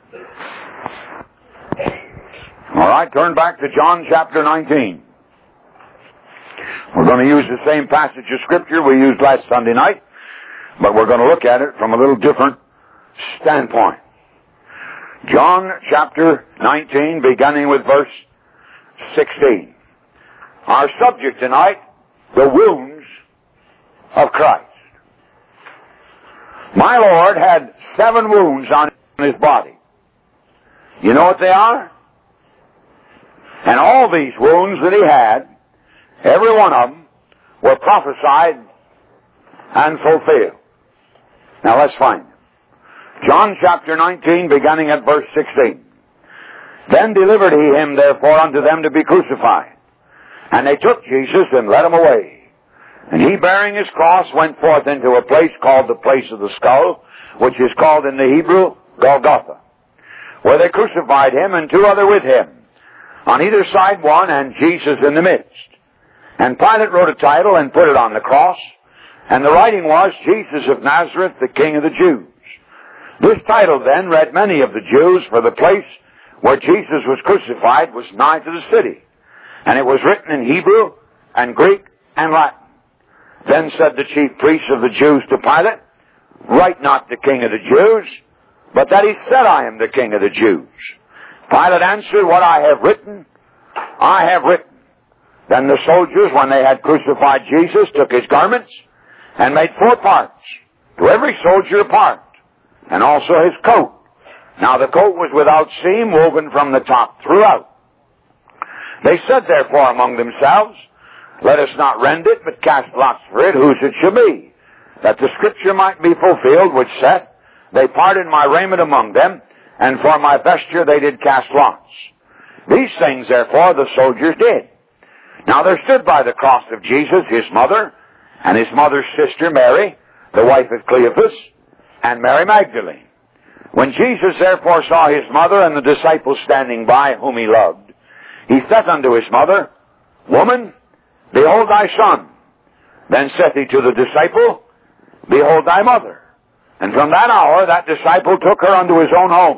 All right, turn back to John chapter 19. We're going to use the same passage of Scripture we used last Sunday night, but we're going to look at it from a little different standpoint. John chapter 19, beginning with verse 16. Our subject tonight, the wounds of Christ. My Lord had 7 wounds on his body. You know what they are? And all these wounds that he had, every one of them, were prophesied and fulfilled. Now let's find them. John chapter 19, beginning at verse 16. Then delivered he him therefore unto them to be crucified. And they took Jesus and led him away. And he, bearing his cross, went forth into a place called the place of the skull, which is called in the Hebrew Golgotha, where they crucified him and 2 other with him, on either side one, and Jesus in the midst. And Pilate wrote a title and put it on the cross, and the writing was, Jesus of Nazareth, the King of the Jews. This title then read many of the Jews, for the place where Jesus was crucified was nigh to the city. And it was written in Hebrew and Greek and Latin. Then said the chief priests of the Jews to Pilate, Write not the King of the Jews, but that he said, I am the King of the Jews. Pilate answered, What I have written, I have written. Then the soldiers, when they had crucified Jesus, took his garments and made 4 parts, to every soldier a part, and also his coat. Now the coat was without seam, woven from the top throughout. They said therefore among themselves, Let us not rend it, but cast lots for it, whose it shall be, that the scripture might be fulfilled, which saith, They parted my raiment among them, and for my vesture they did cast lots. These things therefore the soldiers did. Now there stood by the cross of Jesus his mother, and his mother's sister Mary, the wife of Cleophas, and Mary Magdalene. When Jesus therefore saw his mother and the disciples standing by, whom he loved, he said unto his mother, Woman, behold thy son. Then saith he to the disciple, Behold thy mother. And from that hour that disciple took her unto his own home.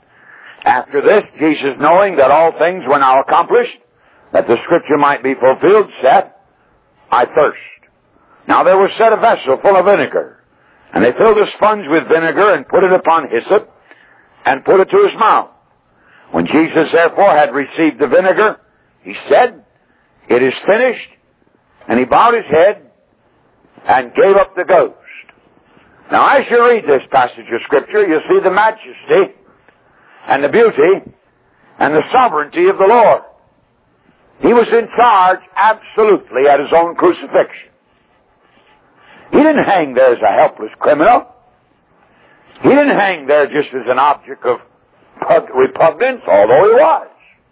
After this, Jesus, knowing that all things were now accomplished, that the scripture might be fulfilled, said, I thirst. Now there was set a vessel full of vinegar, and they filled a sponge with vinegar, and put it upon hyssop, and put it to his mouth. When Jesus therefore had received the vinegar, he said, It is finished. And he bowed his head, and gave up the ghost. Now as you read this passage of Scripture, you see the majesty, and the beauty, and the sovereignty of the Lord. He was in charge absolutely at his own crucifixion. He didn't hang there as a helpless criminal. He didn't hang there just as an object of repugnance, although he was.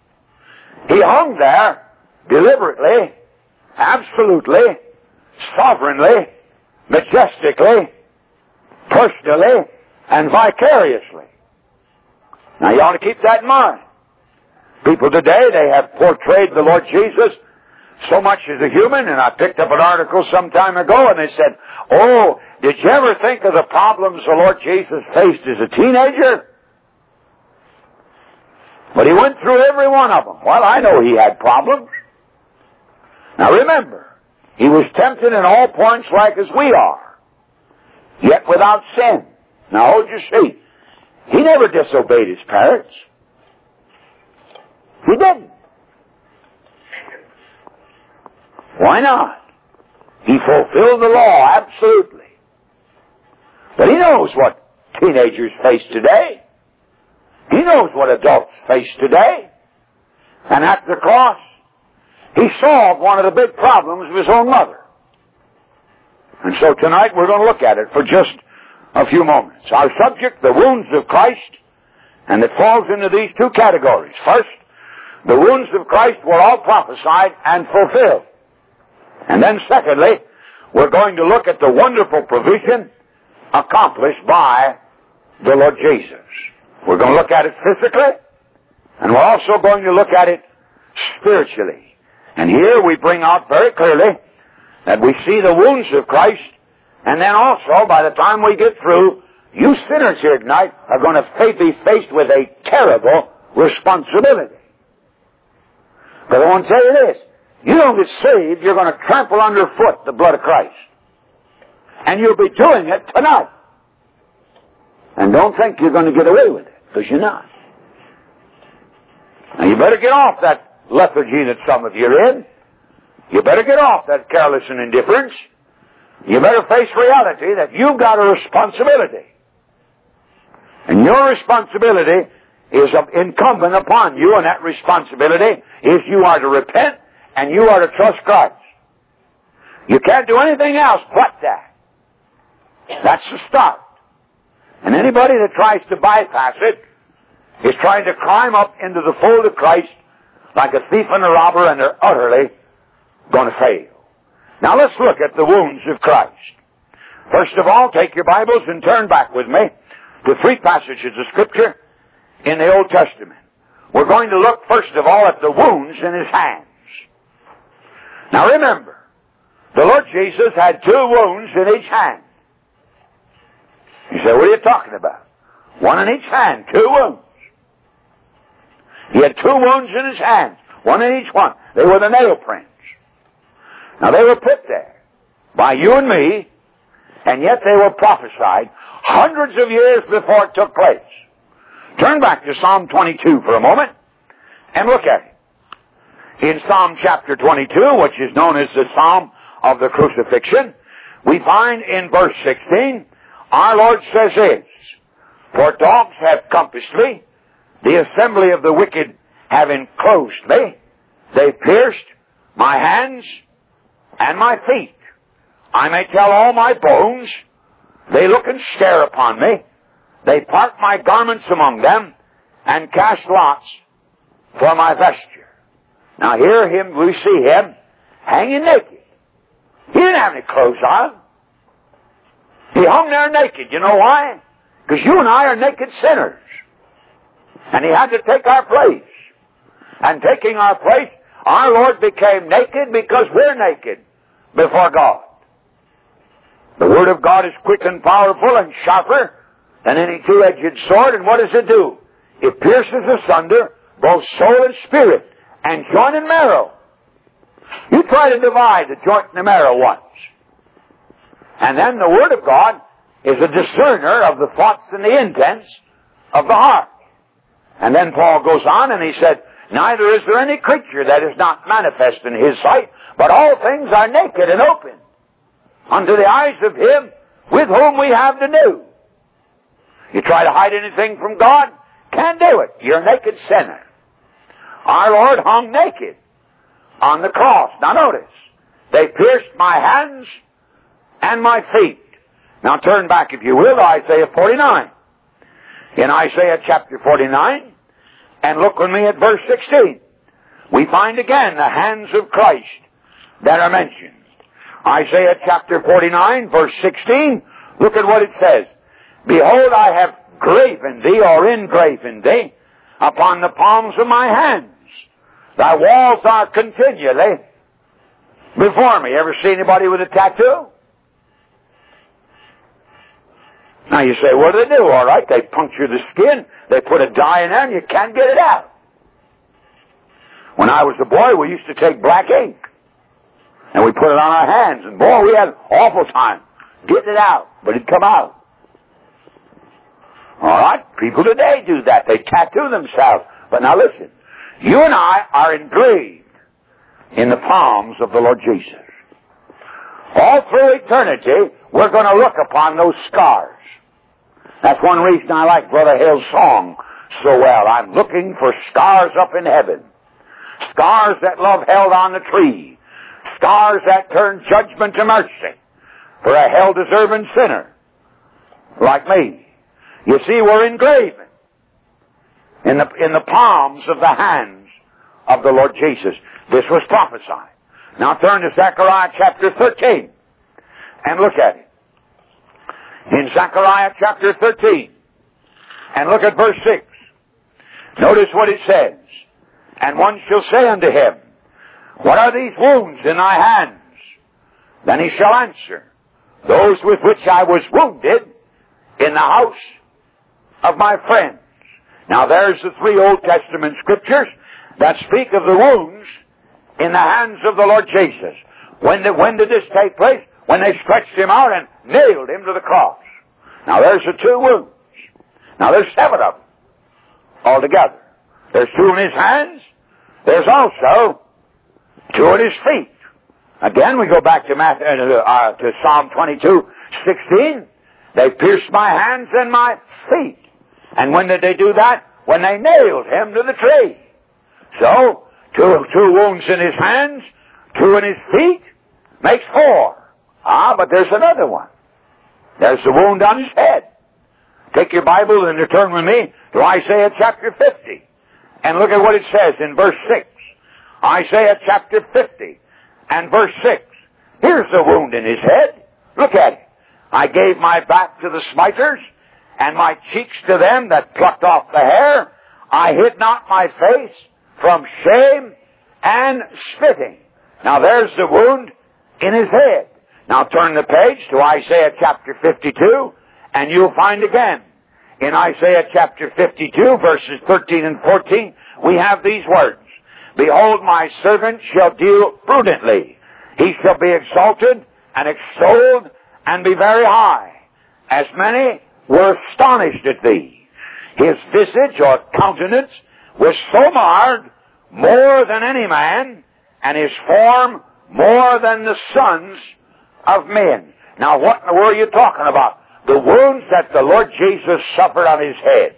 He hung there deliberately, absolutely, sovereignly, majestically, personally, and vicariously. Now you ought to keep that in mind. People today, they have portrayed the Lord Jesus so much as a human, and I picked up an article some time ago, and they said, Oh, did you ever think of the problems the Lord Jesus faced as a teenager? But he went through every one of them. Well, I know he had problems. Now remember, he was tempted in all points like as we are, yet without sin. Now hold your seat. He never disobeyed his parents. He didn't. Why not? He fulfilled the law, absolutely. But he knows what teenagers face today. He knows what adults face today. And at the cross, he solved one of the big problems of his own mother. And so tonight we're going to look at it for just a few moments. Our subject, the wounds of Christ, and it falls into these 2 categories. First, the wounds of Christ were all prophesied and fulfilled. And then secondly, we're going to look at the wonderful provision accomplished by the Lord Jesus. We're going to look at it physically, and we're also going to look at it spiritually. And here we bring out very clearly that we see the wounds of Christ, and then also, by the time we get through, You sinners here tonight are going to be faced with a terrible responsibility. Because I want to tell you this. You don't get saved, you're going to trample underfoot the blood of Christ. And you'll be doing it tonight. And don't think you're going to get away with it, because you're not. Now you better get off that lethargy that some of you are in. You better get off that careless and indifference. You better face reality that you've got a responsibility. And your responsibility is incumbent upon you, and that responsibility is you are to repent and you are to trust Christ. You can't do anything else but that. That's the start. And anybody that tries to bypass it is trying to climb up into the fold of Christ like a thief and a robber, and they're utterly going to fail. Now let's look at the wounds of Christ. First of all, take your Bibles and turn back with me to 3 passages of Scripture in the Old Testament. We're going to look first of all at the wounds in His hands. Now remember, the Lord Jesus had 2 wounds in each hand. You say, what are you talking about? 1 in each hand, 2 wounds. He had 2 wounds in His hands, 1 in each one. They were the nail prints. Now they were put there by you and me, and yet they were prophesied hundreds of years before it took place. Turn back to Psalm 22 for a moment and look at it. In Psalm chapter 22, which is known as the Psalm of the Crucifixion, we find in verse 16, our Lord says this, for dogs have compassed me, the assembly of the wicked have enclosed me, they pierced my hands and my feet. I may tell all my bones, they look and stare upon me, they part my garments among them, and cast lots for my vesture. Now here we see him hanging naked. He didn't have any clothes on. He hung there naked. You know why? Because you and I are naked sinners. And He had to take our place. And taking our place, our Lord became naked because we're naked before God. The Word of God is quick and powerful and sharper than any two-edged sword, and what does it do? It pierces asunder both soul and spirit, and joint and marrow. You try to divide the joint and the marrow once. And then the Word of God is a discerner of the thoughts and the intents of the heart. And then Paul goes on and he said, neither is there any creature that is not manifest in His sight, but all things are naked and open unto the eyes of Him with whom we have to do. You try to hide anything from God, can't do it. You're a naked sinner. Our Lord hung naked on the cross. Now notice, they pierced my hands and my feet. Now turn back, if you will, to Isaiah 49. In Isaiah chapter 49, and look with me at verse 16. We find again the hands of Christ that are mentioned. Isaiah chapter 49, verse 16, look at what it says. Behold, I have graven thee, or engraven thee, upon the palms of my hands. Thy walls are continually before me. Ever see anybody with a tattoo? Now you say, what do they do? All right, they puncture the skin, they put a dye in there, and you can't get it out. When I was a boy, we used to take black ink, and we put it on our hands, and boy, we had an awful time getting it out, but it'd come out. All right, people today do that. They tattoo themselves. But now listen, you and I are engraved in the palms of the Lord Jesus. All through eternity, we're going to look upon those scars. That's one reason I like Brother Hale's song so well. I'm looking for scars up in heaven. Scars that love held on the tree. Scars that turn judgment to mercy for a hell-deserving sinner like me. You see, we're engraven in the palms of the hands of the Lord Jesus. This was prophesied. Now turn to Zechariah chapter 13 and look at it. In Zechariah chapter 13 and look at verse 6. Notice what it says. And one shall say unto him, what are these wounds in thy hands? Then he shall answer, those with which I was wounded, in the house of my friends. Now there's the 3 Old Testament scriptures that speak of the wounds in the hands of the Lord Jesus. When did this take place? When they stretched him out and nailed him to the cross. Now there's the 2 wounds. Now there's 7 of them altogether. There's 2 in his hands. There's also 2 in his feet. Again, we go back to Psalm 22:16. They pierced my hands and my feet. And when did they do that? When they nailed him to the tree. So, 2 wounds in his hands, 2 in his feet, makes 4. But there's another one. There's the wound on his head. Take your Bible and turn with me to Isaiah chapter 50. And look at what it says in verse 6. Isaiah chapter 50 and verse 6. Here's the wound in his head. Look at it. I gave my back to the smiters, and my cheeks to them that plucked off the hair. I hid not my face from shame and spitting. Now there's the wound in his head. Now turn the page to Isaiah chapter 52, and you'll find again, in Isaiah chapter 52, verses 13 and 14, we have these words. Behold, my servant shall deal prudently. He shall be exalted and extolled and be very high. As many were astonished at thee. His visage or countenance was so marred, more than any man, and his form more than the sons of men. Now what in the world are you talking about? The wounds that the Lord Jesus suffered on his head.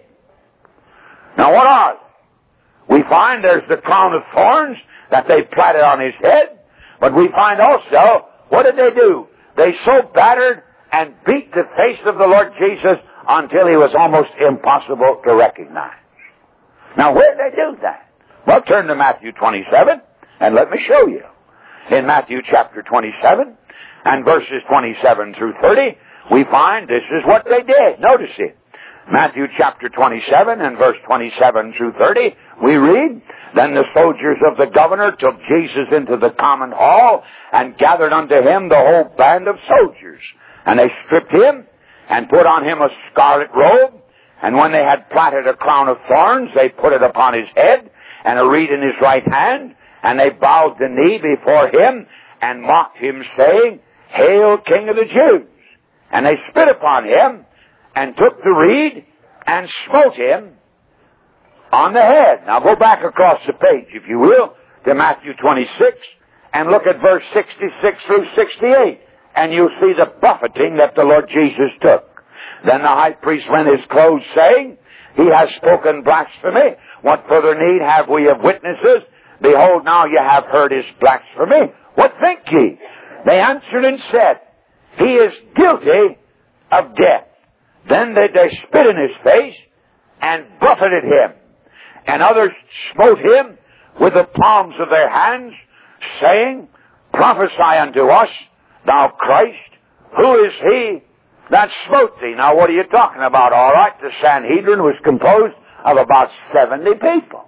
Now what are they? We find there's the crown of thorns that they planted on his head, but we find also, what did they do? They so battered and beat the face of the Lord Jesus until he was almost impossible to recognize. Now where did they do that? Well, turn to Matthew 27, and let me show you. In Matthew chapter 27, and verses 27 through 30, we find this is what they did. Notice it. Matthew chapter 27 and verse 27 through 30, we read, Then the soldiers of the governor took Jesus into the common hall and gathered unto him the whole band of soldiers. And they stripped him and put on him a scarlet robe. And when they had platted a crown of thorns, they put it upon his head and a reed in his right hand. And they bowed the knee before him and mocked him, saying, Hail, King of the Jews! And they spit upon him and took the reed and smote him on the head. Now go back across the page, if you will, to Matthew 26 and look at verse 66 through 68. And you'll see the buffeting that the Lord Jesus took. Then the high priest rent his clothes, saying, He has spoken blasphemy. What further need have we of witnesses? Behold, now you have heard his blasphemy. What think ye? They answered and said, He is guilty of death. Then they spit in his face and buffeted him. And others smote him with the palms of their hands, saying, Prophesy unto us, thou Christ, who is he that smote thee? Now what are you talking about? All right, the Sanhedrin was composed of about 70 people.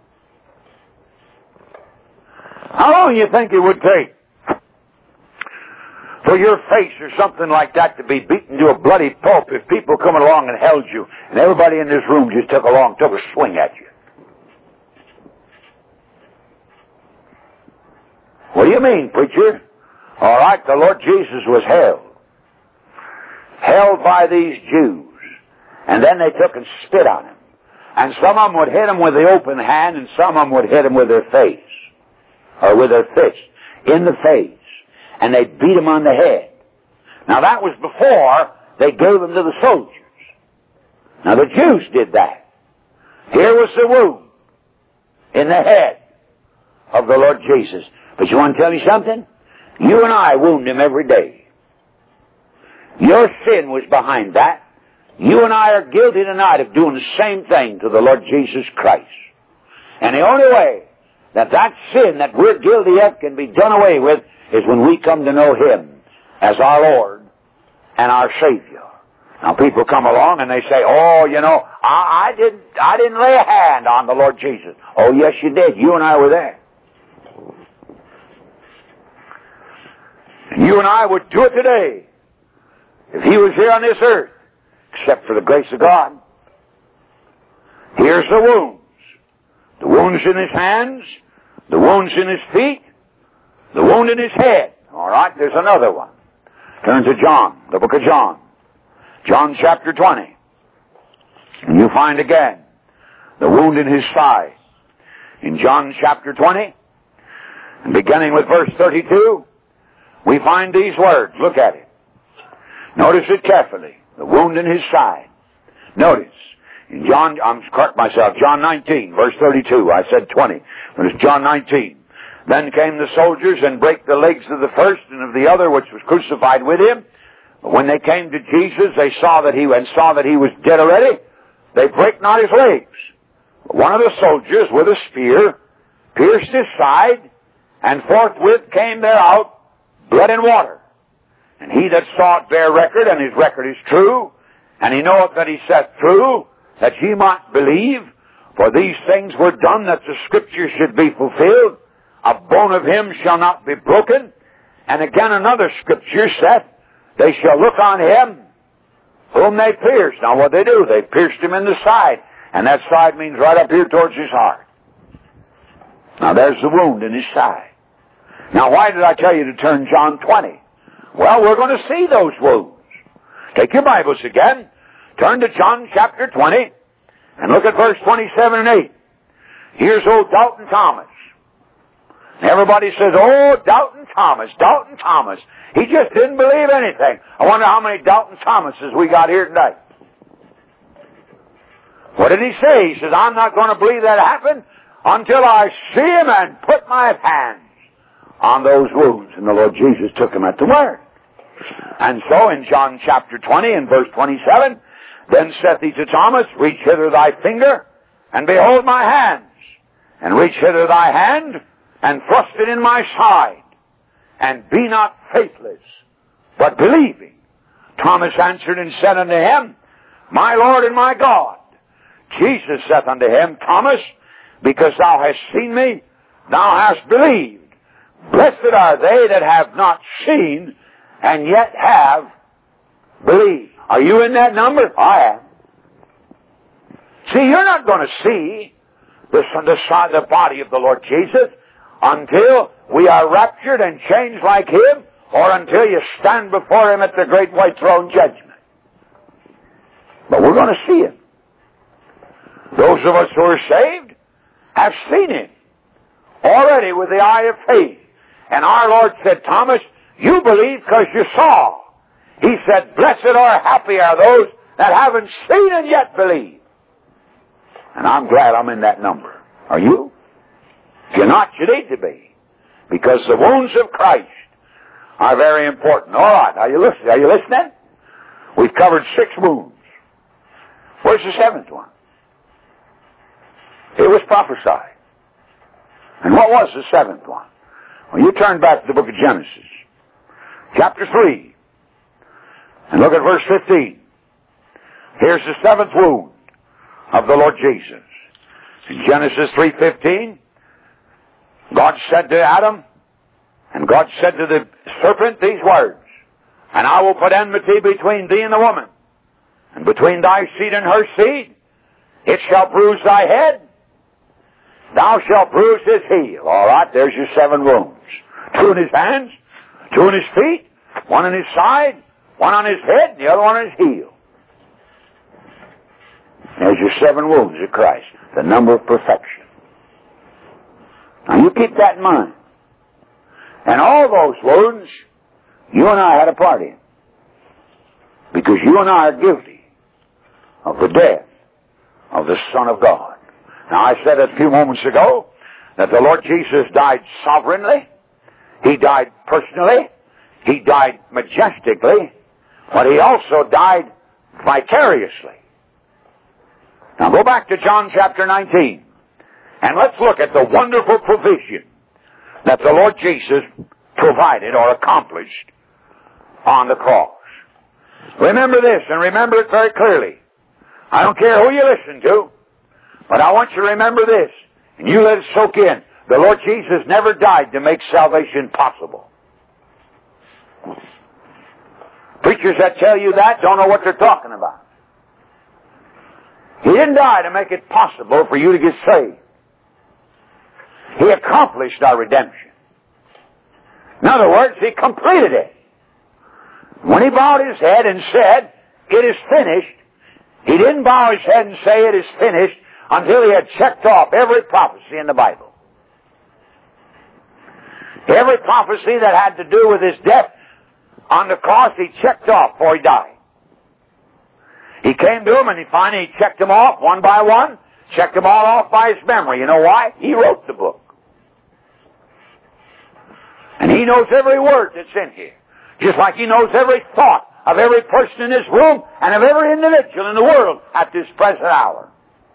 How long do you think it would take for your face or something like that to be beaten to a bloody pulp if people coming along and held you and everybody in this room just took a swing at you? What do you mean, preacher? All right, the Lord Jesus was held by these Jews, and then they took and spit on him. And some of them would hit him with the open hand, and some of them would hit him with their face, or with their fist, in the face. And they beat him on the head. Now that was before they gave him to the soldiers. Now the Jews did that. Here was the wound in the head of the Lord Jesus. But you want to tell me something? You and I wound him every day. Your sin was behind that. You and I are guilty tonight of doing the same thing to the Lord Jesus Christ. And the only way that sin that we're guilty of can be done away with is when we come to know Him as our Lord and our Savior. Now people come along and they say, oh, you know, I didn't lay a hand on the Lord Jesus. Oh, yes, you did. You and I were there. And you and I would do it today if He was here on this earth, except for the grace of God. Here's the wounds. The wounds in his hands, the wounds in his feet, the wound in his head. All right, there's another one. Turn to John, the book of John. John chapter 20. And you find again the wound in his side. In John chapter 20, and beginning with verse 32, we find these words. Look at it. Notice it carefully. The wound in his side. Notice. In John, I'm correct myself, John 19, verse 32. I said 20, but it's John 19. Then came the soldiers and brake the legs of the first and of the other which was crucified with him. But when they came to Jesus, they saw that he was dead already. They brake not his legs. But one of the soldiers with a spear pierced his side, and forthwith came there out blood and water. And he that saw it bare record, and his record is true, and he knoweth that he saith true, that ye might believe, for these things were done that the Scripture should be fulfilled. A bone of him shall not be broken. And again another Scripture saith, they shall look on him whom they pierced. Now what they do, they pierced him in the side, and that side means right up here towards his heart. Now there's the wound in his side. Now why did I tell you to turn John 20? Well, we're going to see those wounds. Take your Bibles again. Turn to John chapter 20 and look at verse 27 and 8. Here's old Doubting Thomas. Everybody says, oh, Doubting Thomas, Doubting Thomas. He just didn't believe anything. I wonder how many Doubting Thomases we got here today. What did he say? He says, I'm not going to believe that happened until I see him and put my hands on those wounds. And the Lord Jesus took him at the word. And so in John chapter 20 and verse 27, then saith he to Thomas, reach hither thy finger, and behold my hands. And reach hither thy hand, and thrust it in my side. And be not faithless, but believing. Thomas answered and said unto him, my Lord and my God. Jesus saith unto him, Thomas, because thou hast seen me, thou hast believed. Blessed are they that have not seen, and yet have believed. Are you in that number? I am. See, you're not going to see the body of the Lord Jesus until we are raptured and changed like him, or until you stand before him at the great white throne judgment. But we're going to see him. Those of us who are saved have seen him already with the eye of faith. And our Lord said, Thomas, you believe because you saw. He said, blessed or happy are those that haven't seen and yet believe. And I'm glad I'm in that number. Are you? If you're not, you need to be. Because the wounds of Christ are very important. All right, are you listening? Are you listening? We've covered 6 wounds. Where's the 7th one? It was prophesied. And what was the 7th one? Well, you turn back to the book of Genesis, chapter 3, and look at verse 15. Here's the 7th wound of the Lord Jesus. In Genesis 3:15, God said to Adam, and God said to the serpent these words, and I will put enmity between thee and the woman, and between thy seed and her seed. It shall bruise thy head, thou shalt bruise his heel. All right, there's your 7 wounds. 2 in his hands, 2 in his feet, 1 in his side, 1 on his head, and the other one on his heel. There's your 7 wounds of Christ, the number of perfection. Now you keep that in mind. And all those wounds, you and I had a part in. Because you and I are guilty of the death of the Son of God. Now I said a few moments ago that the Lord Jesus died sovereignly. He died personally. He died majestically. But he also died vicariously. Now go back to John chapter 19. And let's look at the wonderful provision that the Lord Jesus provided or accomplished on the cross. Remember this, and remember it very clearly. I don't care who you listen to, but I want you to remember this, and you let it soak in. The Lord Jesus never died to make salvation possible. Preachers that tell you that don't know what they're talking about. He didn't die to make it possible for you to get saved. He accomplished our redemption. In other words, He completed it. When He bowed His head and said, "It is finished," He didn't bow His head and say, "It is finished," until He had checked off every prophecy in the Bible. Every prophecy that had to do with His death on the cross, He checked off before He died. He came to them and He finally checked them off one by one, checked them all off by His memory. You know why? He wrote the book. And He knows every word that's in here. Just like He knows every thought of every person in this room and of every individual in the world at this present hour.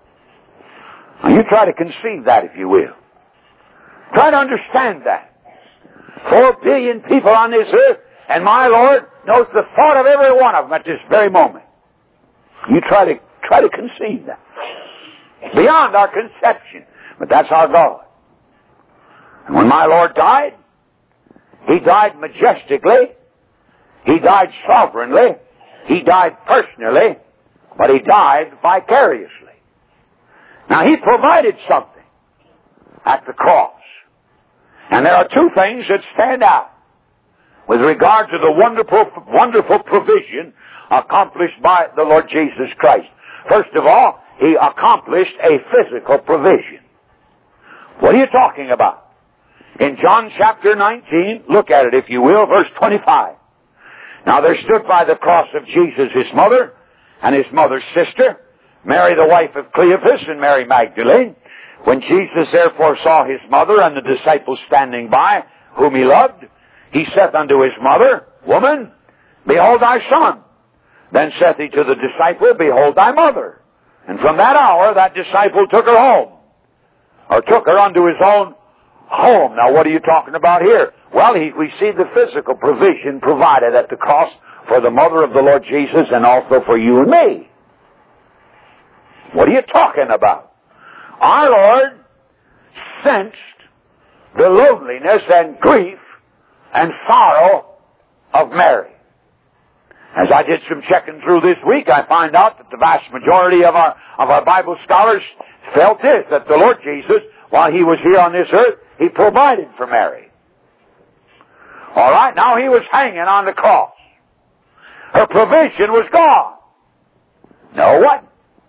Now you try to conceive that, if you will. Try to understand that. 4 billion people on this earth, and my Lord knows the thought of every one of them at this very moment. You try to conceive that. Beyond our conception. But that's our God. And when my Lord died, He died majestically. He died sovereignly. He died personally. But He died vicariously. Now He provided something at the cross. And there are two things that stand out with regard to the wonderful provision accomplished by the Lord Jesus Christ. First of all, He accomplished a physical provision. What are you talking about? In John chapter 19, look at it if you will, verse 25. Now there stood by the cross of Jesus His mother and His mother's sister, Mary the wife of Cleophas and Mary Magdalene. When Jesus therefore saw His mother and the disciples standing by, whom He loved, He saith unto His mother, Woman, behold thy son. Then saith He to the disciple, Behold thy mother. And from that hour that disciple took her home, or took her unto his own home. Now what are you talking about here? Well, we see the physical provision provided at the cross for the mother of the Lord Jesus and also for you and me. What are you talking about? Our Lord sensed the loneliness and grief and sorrow of Mary. As I did some checking through this week, I find out that the vast majority of our Bible scholars felt this, that the Lord Jesus, while He was here on this earth, He provided for Mary. All right, now He was hanging on the cross. Her provision was gone. No, what?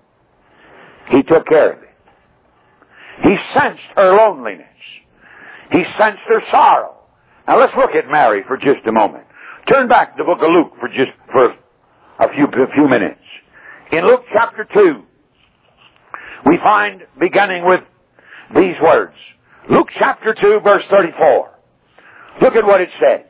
He took care of it. He sensed her loneliness. He sensed her sorrow. Now let's look at Mary for just a moment. Turn back to the book of Luke for a few minutes. In Luke chapter 2, we find, beginning with these words, Luke chapter 2, verse 34. Look at what it says.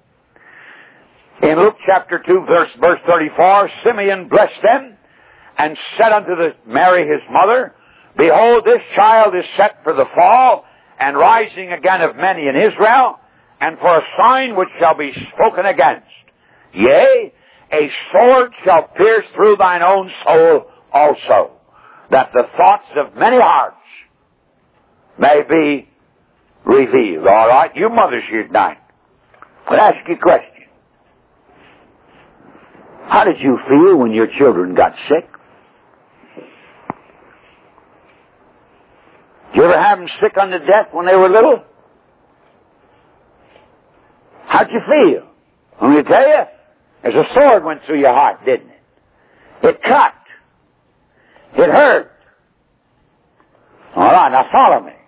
In Luke chapter 2, verse 34, Simeon blessed them and said unto Mary his mother, Behold, this child is set for the fall and rising again of many in Israel, and for a sign which shall be spoken against. Yea, a sword shall pierce through thine own soul also, that the thoughts of many hearts may be revealed. All right, you mothers here tonight, I'll ask you a question. How did you feel when your children got sick? Did you ever have them sick unto death when they were little? How'd you feel? Let me tell you, as a sword went through your heart, didn't it? It cut. It hurt. All right, now follow me.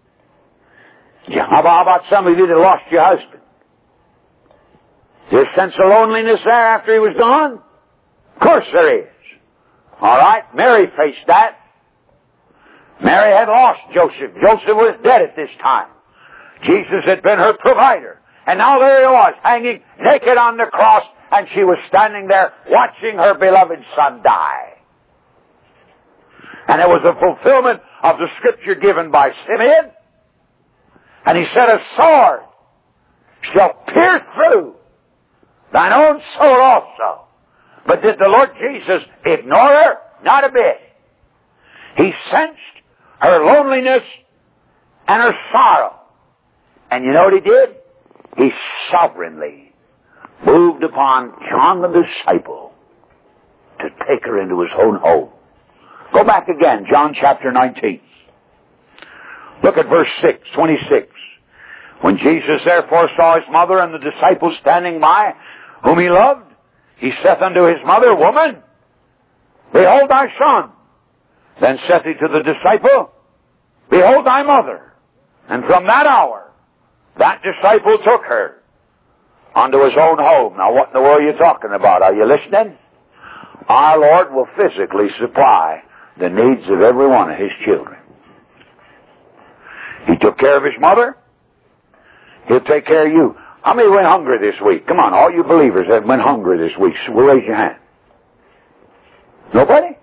How about some of you that lost your husband? Is there a sense of loneliness there after he was gone? Of course there is. All right, Mary faced that. Mary had lost Joseph. Joseph was dead at this time. Jesus had been her provider. And now there he was, hanging naked on the cross, and she was standing there watching her beloved son die. And it was a fulfillment of the scripture given by Simeon. And he said, a sword shall pierce through thine own soul also. But did the Lord Jesus ignore her? Not a bit. He sensed her loneliness and her sorrow. And you know what He did? He sovereignly moved upon John the disciple to take her into His own home. Go back again, John chapter 19. Look at verse 26. When Jesus therefore saw his mother and the disciples standing by, whom he loved, he saith unto his mother, Woman, behold thy son. Then saith he to the disciple, Behold thy mother. And from that hour, that disciple took her unto his own home. Now what in the world are you talking about? Are you listening? Our Lord will physically supply the needs of every one of his children. He took care of his mother. He'll take care of you. How many went hungry this week? Come on, all you believers that went hungry this week, raise your hand. Nobody?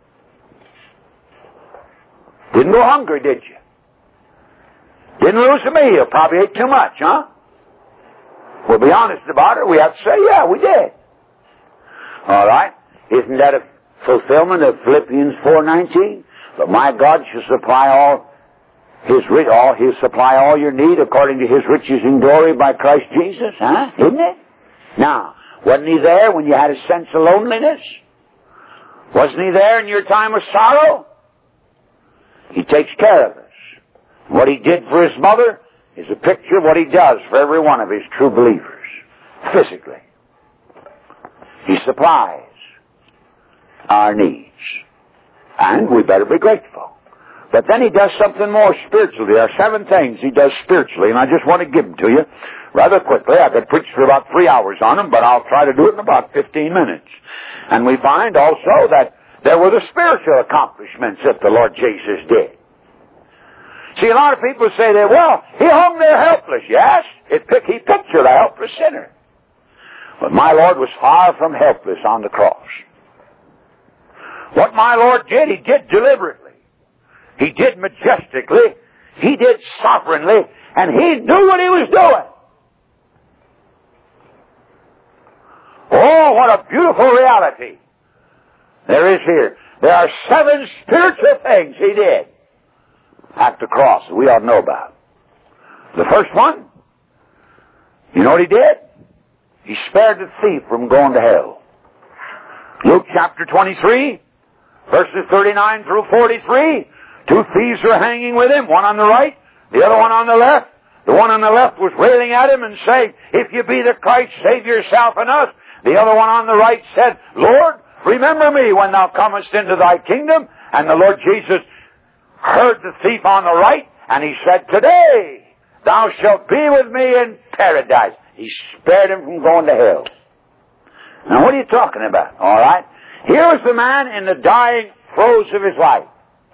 Didn't go hungry, did you? Didn't lose a meal. Probably ate too much, huh? We'll be honest about it. We have to say, yeah, we did. All right? Isn't that a fulfillment of Philippians 4:19? But my God shall supply He'll supply all your need according to His riches in glory by Christ Jesus, huh? Isn't it? Now, wasn't He there when you had a sense of loneliness? Wasn't He there in your time of sorrow? He takes care of us. What He did for His mother is a picture of what He does for every one of His true believers. Physically. He supplies our needs. And we better be grateful. But then He does something more spiritually. There are 7 things He does spiritually, and I just want to give them to you rather quickly. I could preach for about 3 hours on them, but I'll try to do it in about 15 minutes. And we find also that there were the spiritual accomplishments that the Lord Jesus did. See, a lot of people say that, well, He hung there helpless. Yes, He pictured a helpless sinner. But my Lord was far from helpless on the cross. What my Lord did, He did deliberately. He did majestically. He did sovereignly. And He knew what He was doing. Oh, what a beautiful reality there is here. There are 7 spiritual things He did at the cross that we ought to know about. The first one, you know what He did? He spared the thief from going to hell. Luke chapter 23, verses 39 through 43. 2 thieves were hanging with Him, one on the right, the other one on the left. The one on the left was railing at Him and saying, If you be the Christ, save yourself and us. The other one on the right said, Lord, remember me when Thou comest into Thy kingdom. And the Lord Jesus heard the thief on the right, and He said, Today Thou shalt be with me in paradise. He spared him from going to hell. Now what are you talking about? All right. Here was the man in the dying throes of his life.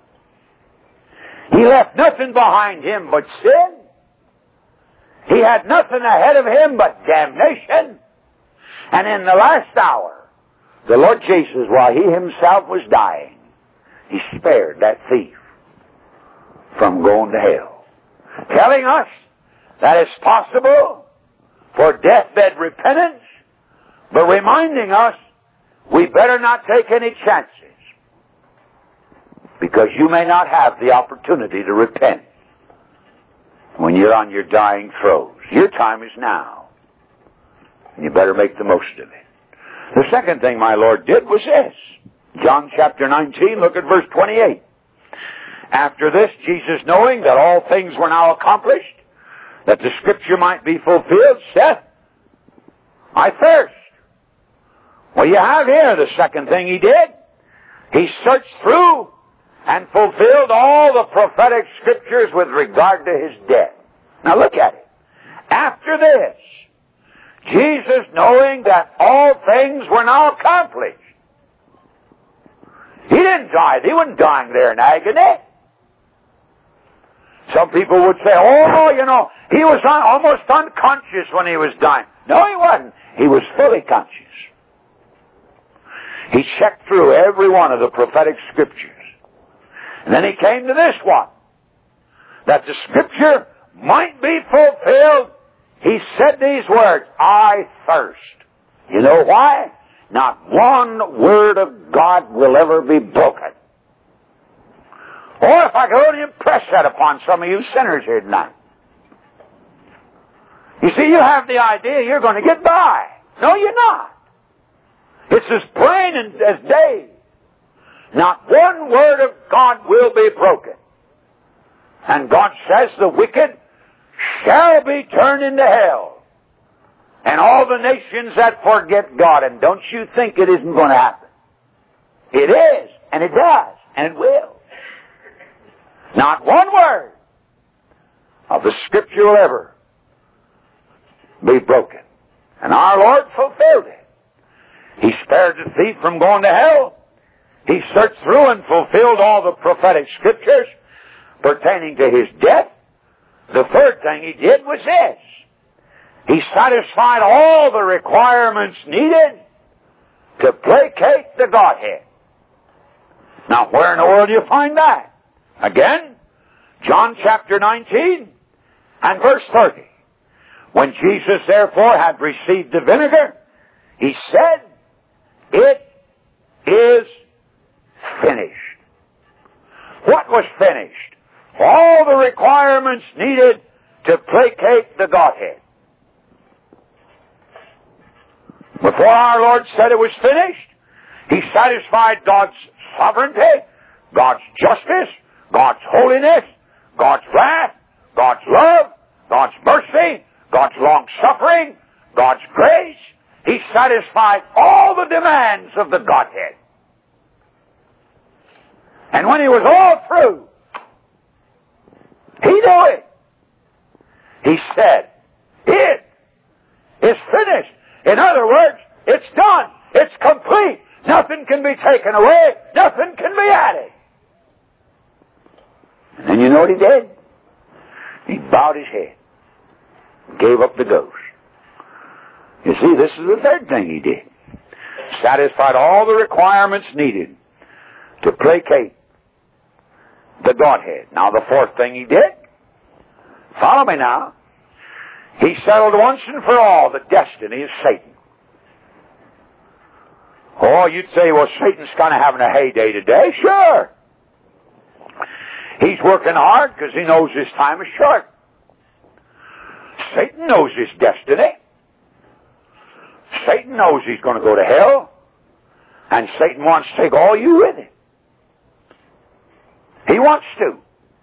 He left nothing behind him but sin. He had nothing ahead of him but damnation. And in the last hour, the Lord Jesus, while He Himself was dying, He spared that thief from going to hell. Telling us that it's possible for deathbed repentance, but reminding us we better not take any chances, because you may not have the opportunity to repent when you're on your dying throes. Your time is now, and you better make the most of it. The second thing my Lord did was this. John chapter 19, look at verse 28. After this, Jesus, knowing that all things were now accomplished, that the Scripture might be fulfilled, saith, I thirst. Well, you have here the second thing He did. He searched through and fulfilled all the prophetic Scriptures with regard to His death. Now look at it. After this, Jesus, knowing that all things were now accomplished, He didn't die. He wasn't dying there in agony. Some people would say, oh, you know, He was almost unconscious when He was dying. No, He wasn't. He was fully conscious. He checked through every one of the prophetic Scriptures. And then He came to this one. That the Scripture might be fulfilled. He said these words, I thirst. You know why? Not one word of God will ever be broken. Or if I could only impress that upon some of you sinners here tonight. You see, you have the idea you're going to get by. No, you're not. It's as plain as day Not one word of God will be broken. And God says the wicked shall be turned into hell. And all the nations that forget God. And don't you think it isn't going to happen. It is, and it does, and it will. Not one word of the Scripture will ever be broken. And our Lord fulfilled it. He spared the thief from going to hell. He searched through and fulfilled all the prophetic Scriptures pertaining to His death. The third thing He did was this. He satisfied all the requirements needed to placate the Godhead. Now, where in the world do you find that? Again, John chapter 19 and verse 30. When Jesus therefore had received the vinegar, He said, "It is finished." What was finished? All the requirements needed to placate the Godhead. Before our Lord said it was finished, He satisfied God's sovereignty, God's justice, God's holiness, God's wrath, God's love, God's mercy, God's long-suffering, God's grace. He satisfied all the demands of the Godhead. And when He was all through, He knew it. He said, "It is finished." In other words, it's done. It's complete. Nothing can be taken away. Nothing can be added. And then you know what He did? He bowed His head. Gave up the ghost. You see, this is the third thing He did. Satisfied all the requirements needed to placate the Godhead. Now the fourth thing He did, follow me now, He settled once and for all the destiny of Satan. Oh, you'd say, well, Satan's kind of having a heyday today. Sure. He's working hard because he knows his time is short. Satan knows his destiny. Satan knows he's going to go to hell. And Satan wants to take all you with him. He wants to.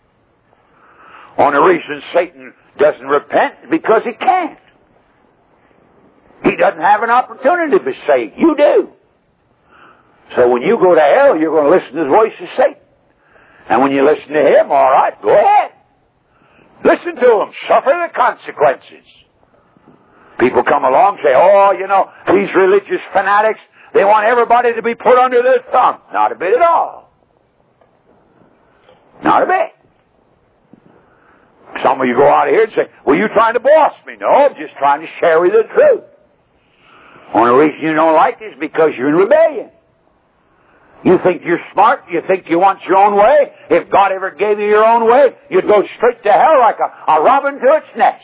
Only reason Satan doesn't repent is because he can't. He doesn't have an opportunity to be saved. You do. So when you go to hell, you're going to listen to the voice of Satan. And when you listen to him, all right, go ahead. Listen to him. Suffer the consequences. People come along and say, oh, you know, these religious fanatics, they want everybody to be put under their thumb. Not a bit at all. Not a bit. Some of you go out here and say, well, you trying to boss me? No, I'm just trying to share with you the truth. Only reason you don't like it is because you're in rebellion. You think you're smart? You think you want your own way? If God ever gave you your own way, you'd go straight to hell like a robin to its nest.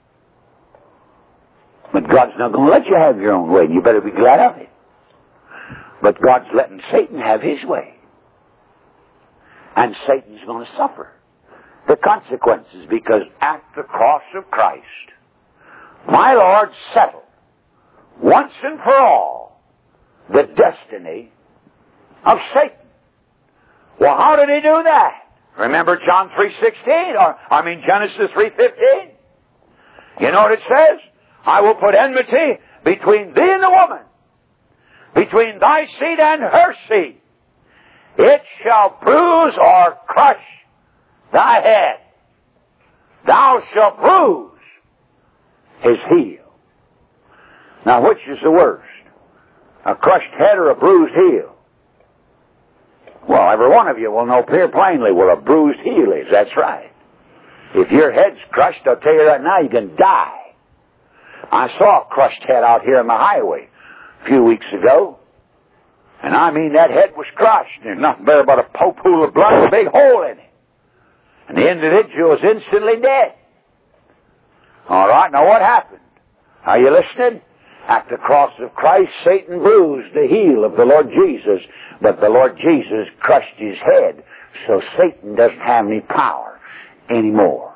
But God's not going to let you have your own way, and you better be glad of it. But God's letting Satan have his way. And Satan's going to suffer the consequences, because at the cross of Christ, my Lord settled once and for all the destiny of Satan. Well, how did he do that? Remember John 3:16, Genesis 3:15? You know what it says? I will put enmity between thee and the woman, between thy seed and her seed. It shall bruise or crush thy head. Thou shalt bruise his heel. Now, which is the worst? A crushed head or a bruised heel? Well, every one of you will know clear plainly what a bruised heel is. That's right. If your head's crushed, I'll tell you right now, you can die. I saw a crushed head out here on the highway a few weeks ago. And I mean, that head was crushed. There's nothing there but a pool of blood, a big hole in it. And the individual was instantly dead. All right, now what happened? Are you listening? At the cross of Christ, Satan bruised the heel of the Lord Jesus, but the Lord Jesus crushed his head, so Satan doesn't have any power anymore.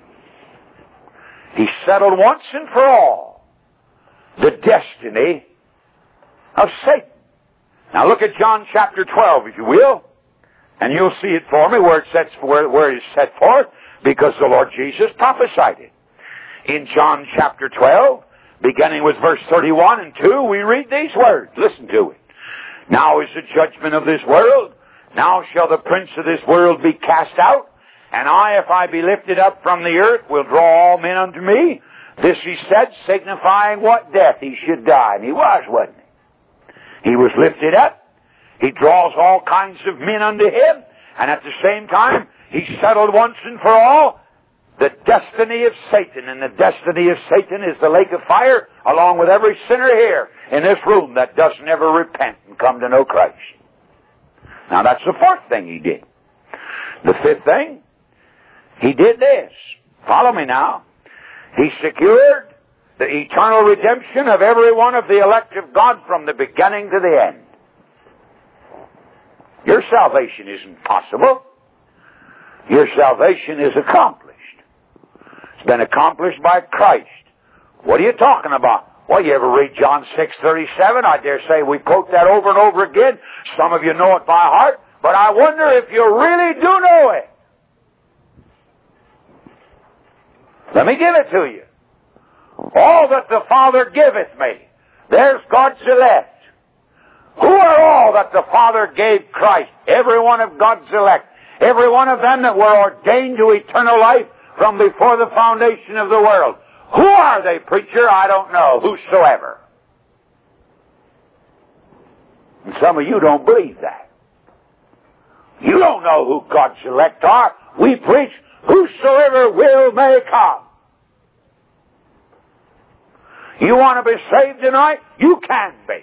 He settled once and for all the destiny of Satan. Now look at John chapter 12, if you will, and you'll see it for me where it is set forth, because the Lord Jesus prophesied it. In John chapter 12, beginning with verse 31 and 2, we read these words. Listen to it. Now is the judgment of this world. Now shall the prince of this world be cast out. And I, if I be lifted up from the earth, will draw all men unto me. This he said, signifying what death he should die. And he was, wasn't he? He was lifted up. He draws all kinds of men unto him. And at the same time, he settled once and for all the destiny of Satan. And the destiny of Satan is the lake of fire, along with every sinner here in this room that doesn't ever repent and come to know Christ. Now that's the fourth thing he did. The fifth thing, he did this. Follow me now. He secured the eternal redemption of every one of the elect of God from the beginning to the end. Your salvation isn't possible. Your salvation is accomplished. It's been accomplished by Christ. What are you talking about? Well, you ever read John 6:37? I dare say we quote that over and over again. Some of you know it by heart, but I wonder if you really do know it. Let me give it to you. All that the Father giveth me. There's God's elect. Who are all that the Father gave Christ? Every one of God's elect. Every one of them that were ordained to eternal life from before the foundation of the world. Who are they, preacher? I don't know. Whosoever. And some of you don't believe that. You don't know who God's elect are. We preach, whosoever will may come. You want to be saved tonight? You can be.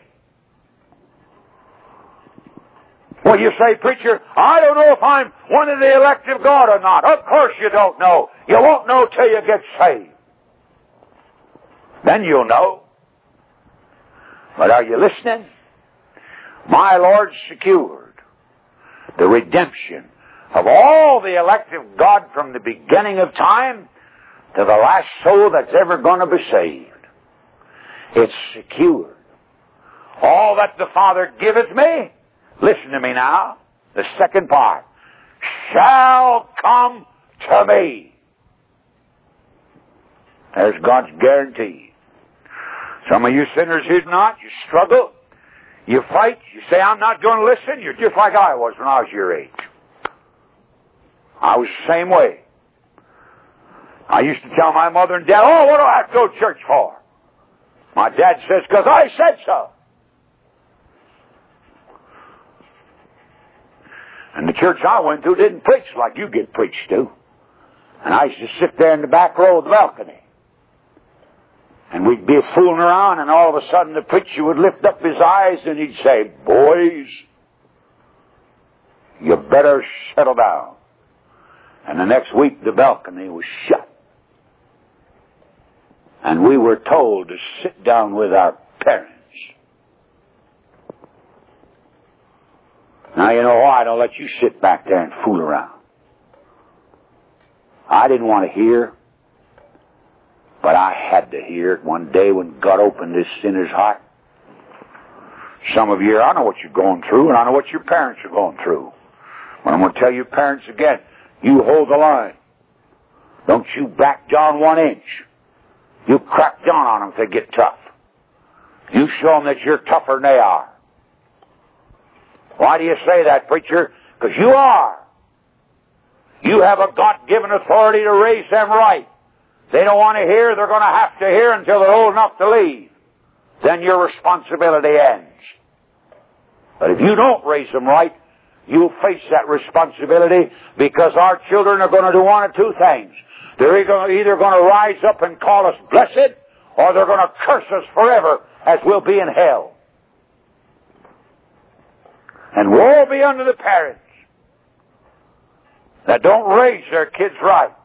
Well, you say, preacher, I don't know if I'm one of the elect of God or not. Of course you don't know. You won't know till you get saved. Then you'll know. But are you listening? My Lord secured the redemption of all the elect of God from the beginning of time to the last soul that's ever going to be saved. It's secured. All that the Father giveth me, listen to me now, the second part, shall come to me. There's God's guarantee. Some of you sinners here tonight, you struggle, you fight, you say, I'm not going to listen. You're just like I was when I was your age. I was the same way. I used to tell my mother and dad, oh, what do I have to go to church for? My dad says, because I said so. And the church I went to didn't preach like you get preached to. And I used to sit there in the back row of the balcony. And we'd be fooling around, and all of a sudden the preacher would lift up his eyes and he'd say, boys, you better settle down. And the next week the balcony was shut. And we were told to sit down with our parents. Now you know why I don't let you sit back there and fool around. I didn't want to hear, but I had to hear it one day when God opened this sinner's heart. Some of you, I know what you're going through, and I know what your parents are going through. But I'm going to tell your parents again, you hold the line. Don't you back down 1 inch. You crack down on them if they get tough. You show them that you're tougher than they are. Why do you say that, preacher? Because you are. You have a God-given authority to raise them right. They don't want to hear, they're going to have to hear until they're old enough to leave. Then your responsibility ends. But if you don't raise them right, you'll face that responsibility, because our children are going to do one of two things. They're either going to rise up and call us blessed, or they're going to curse us forever, as we'll be in hell. And woe be unto the parents that don't raise their kids right.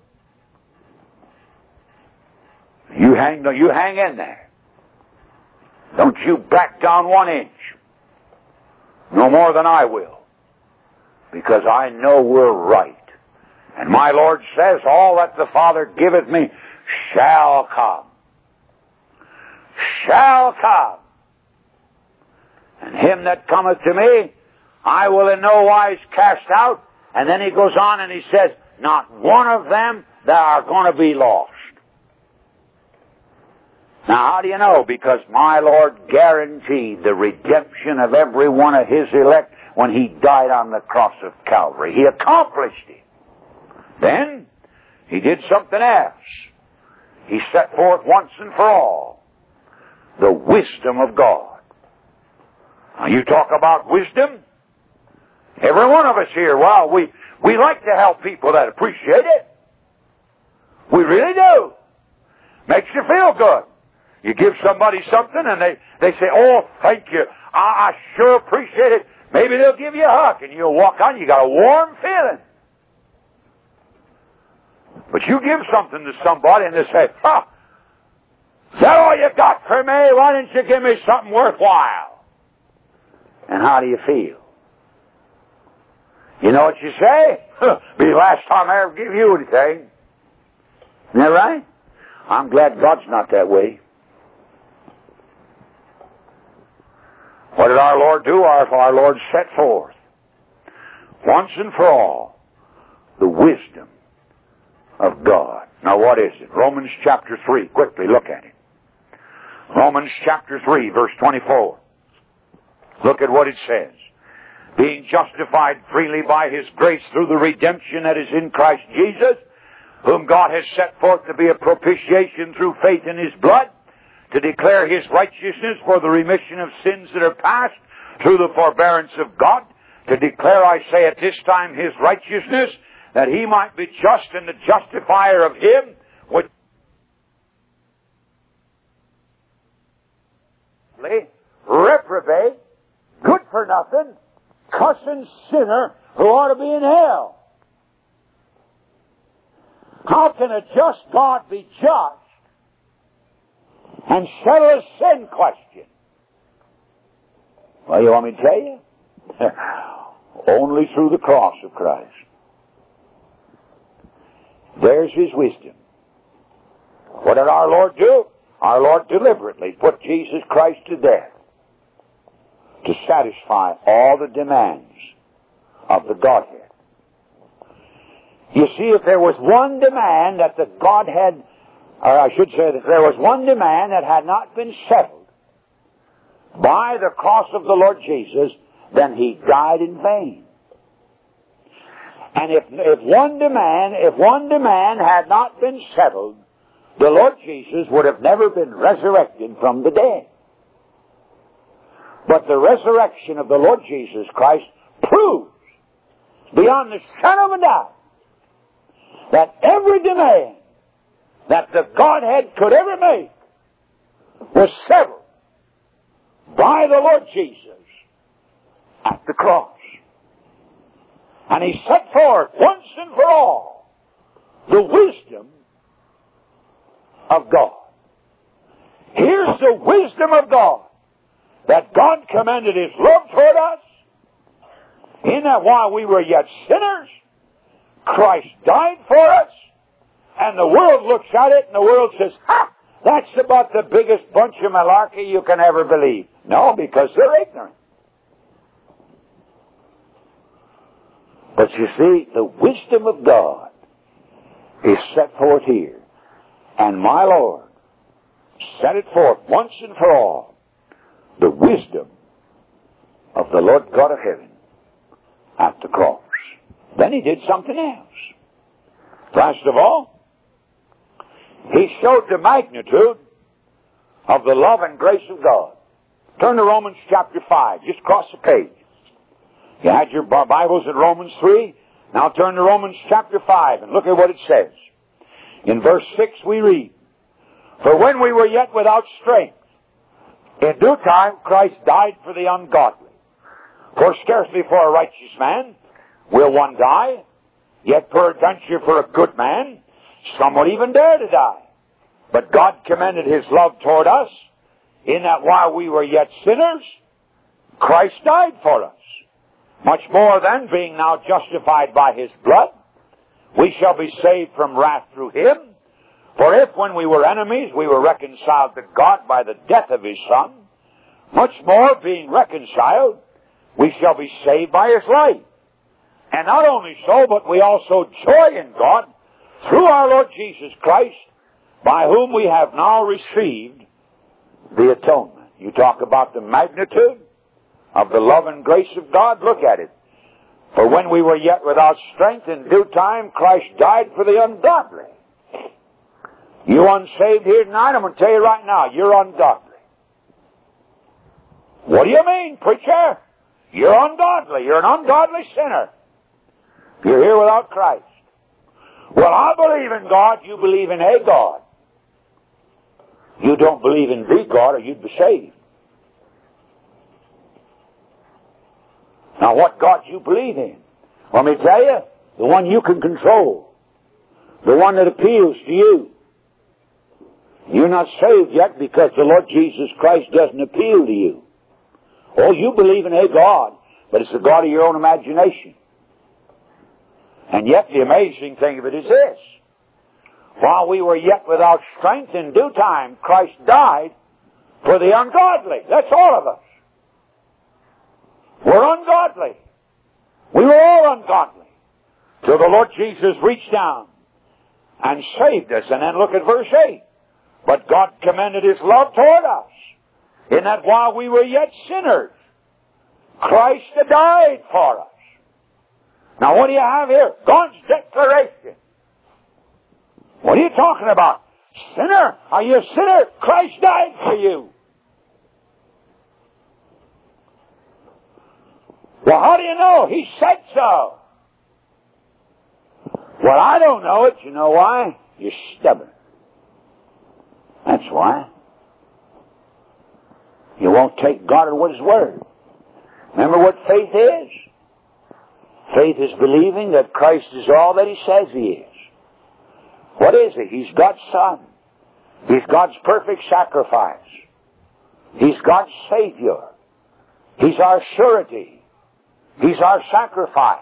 You hang in there. Don't you back down 1 inch. No more than I will. Because I know we're right. And my Lord says, all that the Father giveth me shall come. Shall come. And him that cometh to me, I will in no wise cast out. And then he goes on and he says, not one of them that are going to be lost. Now, how do you know? Because my Lord guaranteed the redemption of every one of His elect when He died on the cross of Calvary. He accomplished it. Then, He did something else. He set forth once and for all the wisdom of God. Now, you talk about wisdom. Every one of us here, well, we like to help people that appreciate it. We really do. Makes you feel good. You give somebody something and they say, oh, thank you. I sure appreciate it. Maybe they'll give you a hug and you'll walk on. You got a warm feeling. But you give something to somebody and they say, is that all you got for me? Why didn't you give me something worthwhile? And how do you feel? You know what you say? Be the last time I ever give you anything. Isn't that right? I'm glad God's not that way. What did our Lord do? Our Lord set forth, once and for all, the wisdom of God. Now what is it? Romans chapter 3. Quickly look at it. Romans chapter 3, verse 24. Look at what it says. Being justified freely by His grace through the redemption that is in Christ Jesus, whom God has set forth to be a propitiation through faith in His blood, to declare His righteousness for the remission of sins that are past through the forbearance of God, to declare, I say at this time, His righteousness, that He might be just and the justifier of him which reprobate, good for nothing, cussing sinner who ought to be in hell. How can a just God be just and settle a sin question? Well, you want me to tell you? Only through the cross of Christ. There's His wisdom. What did our Lord do? Our Lord deliberately put Jesus Christ to death to satisfy all the demands of the Godhead. You see, if there was one demand that the Godhead, or I should say that there was one demand that had not been settled by the cross of the Lord Jesus, then He died in vain. And if one demand had not been settled, the Lord Jesus would have never been resurrected from the dead. But the resurrection of the Lord Jesus Christ proves beyond the shadow of a doubt that every demand that the Godhead could ever make was settled by the Lord Jesus at the cross. And He set forth once and for all the wisdom of God. Here's the wisdom of God. That God commended His love toward us, in that while we were yet sinners, Christ died for us, and the world looks at it and the world says, that's about the biggest bunch of malarkey you can ever believe. No, because they're ignorant. But you see, the wisdom of God is set forth here. And my Lord set it forth once and for all. The wisdom of the Lord God of heaven at the cross. Then He did something else. First of all, He showed the magnitude of the love and grace of God. Turn to Romans chapter 5. Just cross the page. You had your Bibles in Romans 3. Now turn to Romans chapter 5 and look at what it says. In verse 6 we read, For when we were yet without strength, in due time Christ died for the ungodly. For scarcely for a righteous man will one die, yet peradventure for a good man some would even dare to die. But God commended His love toward us, in that while we were yet sinners, Christ died for us. Much more then, being now justified by His blood, we shall be saved from wrath through Him. For if when we were enemies we were reconciled to God by the death of His Son, much more, being reconciled, we shall be saved by His light. And not only so, but we also joy in God through our Lord Jesus Christ, by whom we have now received the atonement. You talk about the magnitude of the love and grace of God. Look at it. For when we were yet without strength, in due time Christ died for the ungodly. You unsaved here tonight, I'm going to tell you right now, you're ungodly. What do you mean, preacher? You're ungodly. You're an ungodly sinner. You're here without Christ. Well, I believe in God. You believe in a God. You don't believe in the God, or you'd be saved. Now, what God you believe in? Let me tell you, the one you can control. The one that appeals to you. You're not saved yet because the Lord Jesus Christ doesn't appeal to you. Oh, you believe in a God, but it's the God of your own imagination. And yet the amazing thing of it is this. While we were yet without strength, in due time Christ died for the ungodly. That's all of us. We're ungodly. We were all ungodly. Till the Lord Jesus reached down and saved us. And then look at verse 8. But God commended His love toward us, in that while we were yet sinners, Christ died for us. Now what do you have here? God's declaration. What are you talking about? Sinner? Are you a sinner? Christ died for you. Well, how do you know? He said so. Well, I don't know it. You know why? You're stubborn. That's why. You won't take God at His word. Remember what faith is? Faith is believing that Christ is all that He says He is. What is He? He's God's Son. He's God's perfect sacrifice. He's God's Savior. He's our surety. He's our sacrifice.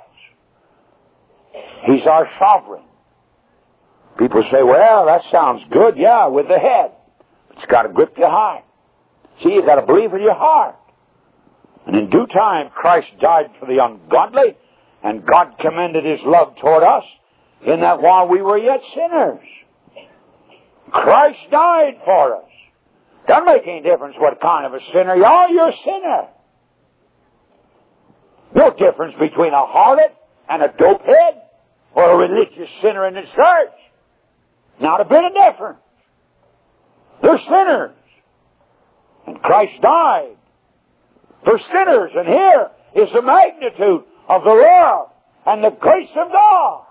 He's our sovereign. People say, well, that sounds good. Yeah, with the head. It's got to grip your heart. See, you've got to believe in your heart. And in due time, Christ died for the ungodly, and God commended His love toward us, in that while we were yet sinners, Christ died for us. Doesn't make any difference what kind of a sinner you are. You're a sinner. No difference between a harlot and a dopehead or a religious sinner in the church. Not a bit of difference. They're sinners. And Christ died for sinners. And here is the magnitude of the love and the grace of God.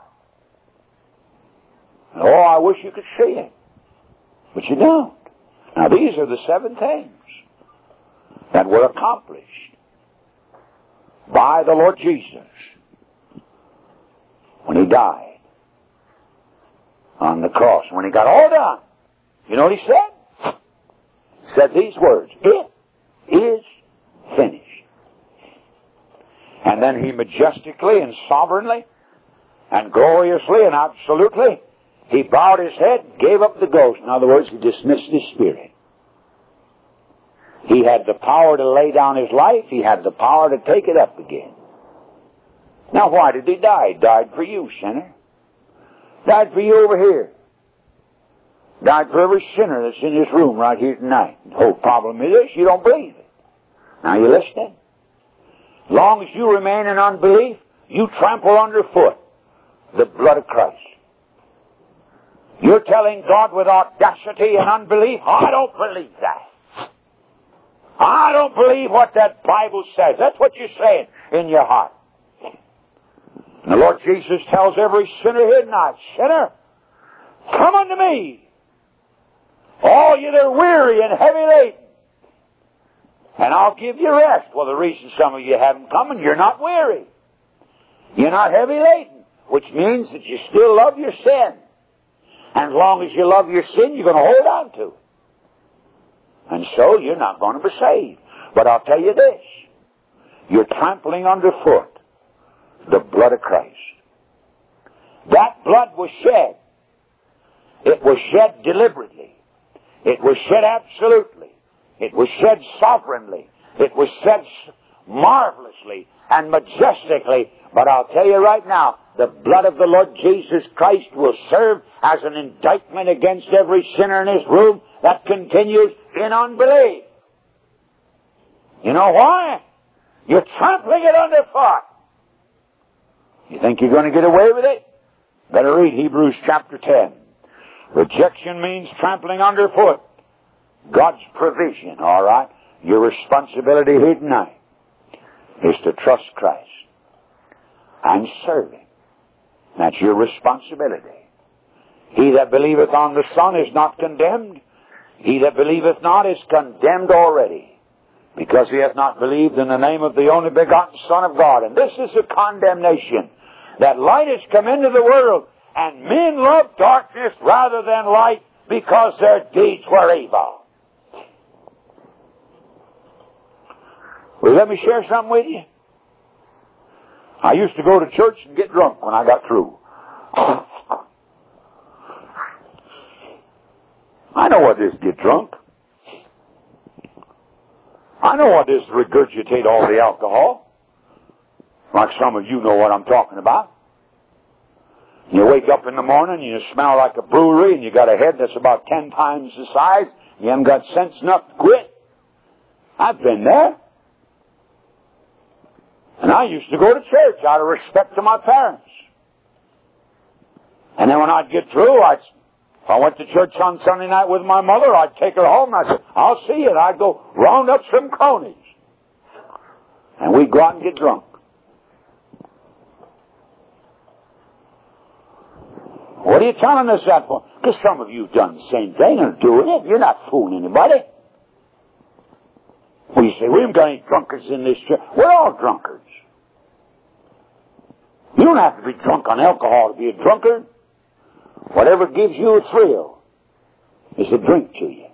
Oh, I wish you could see it. But you don't. Now, these are the 7 things that were accomplished by the Lord Jesus when He died on the cross. When He got all done, you know what He said? He said these words, "It is finished." And then He majestically and sovereignly and gloriously and absolutely, He bowed His head, gave up the ghost. In other words, He dismissed His spirit. He had the power to lay down His life. He had the power to take it up again. Now, why did He die? He died for you, sinner. Died for you over here. Died for every sinner that's in this room right here tonight. The whole problem is this: you don't believe it. Now, you listening? As long as you remain in unbelief, you trample underfoot the blood of Christ. You're telling God with audacity and unbelief, I don't believe that. I don't believe what that Bible says. That's what you're saying in your heart. And the Lord Jesus tells every sinner here tonight, sinner, come unto me, all you that are weary and heavy laden, and I'll give you rest. Well, the reason some of you haven't come, and you're not weary. You're not heavy laden, which means that you still love your sin. And as long as you love your sin, you're going to hold on to it. And so you're not going to be saved. But I'll tell you this. You're trampling underfoot the blood of Christ. That blood was shed. It was shed deliberately. It was shed absolutely. It was shed sovereignly. It was shed marvelously and majestically. But I'll tell you right now, the blood of the Lord Jesus Christ will serve as an indictment against every sinner in this room that continues in unbelief. You know why? You're trampling it underfoot. You think you're going to get away with it? Better read Hebrews chapter 10. Rejection means trampling underfoot God's provision, all right? Your responsibility here tonight is to trust Christ and serve Him. That's your responsibility. He that believeth on the Son is not condemned. He that believeth not is condemned already, because he hath not believed in the name of the only begotten Son of God. And this is a condemnation, that light has come into the world, and men love darkness rather than light, because their deeds were evil. Well, let me share something with you. I used to go to church and get drunk when I got through. I know what it is to get drunk. I know what it is to regurgitate all the alcohol. Like some of you know what I'm talking about. You wake up in the morning and you smell like a brewery, and you got a head that's about 10 times the size. You haven't got sense enough to quit. I've been there. And I used to go to church out of respect to my parents. And then when I'd get through, if I went to church on Sunday night with my mother, I'd take her home and I'd say, I'll see you. And I'd go round up some cronies. And we'd go out and get drunk. What are you telling us that for? Because some of you have done the same thing and are doing it. You're not fooling anybody. Well, you say, we haven't got any drunkards in this church. We're all drunkards. You don't have to be drunk on alcohol to be a drunkard. Whatever gives you a thrill is a drink to you.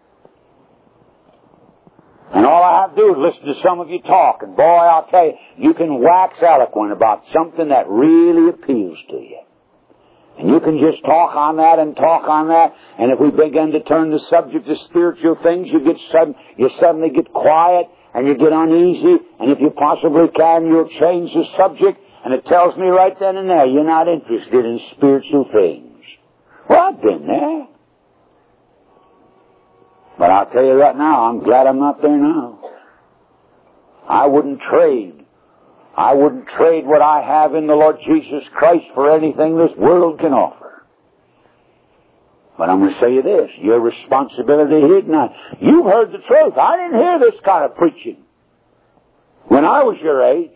And all I have to do is listen to some of you talk, and boy, I'll tell you, you can wax eloquent about something that really appeals to you. And you can just talk on that and talk on that, and if we begin to turn the subject to spiritual things, you suddenly get quiet, and you get uneasy, and if you possibly can, you'll change the subject, and it tells me right then and there, you're not interested in spiritual things. Well, I've been there. But I'll tell you right now, I'm glad I'm not there now. I wouldn't trade what I have in the Lord Jesus Christ for anything this world can offer. But I'm going to say you this, your responsibility here tonight. You've heard the truth. I didn't hear this kind of preaching when I was your age.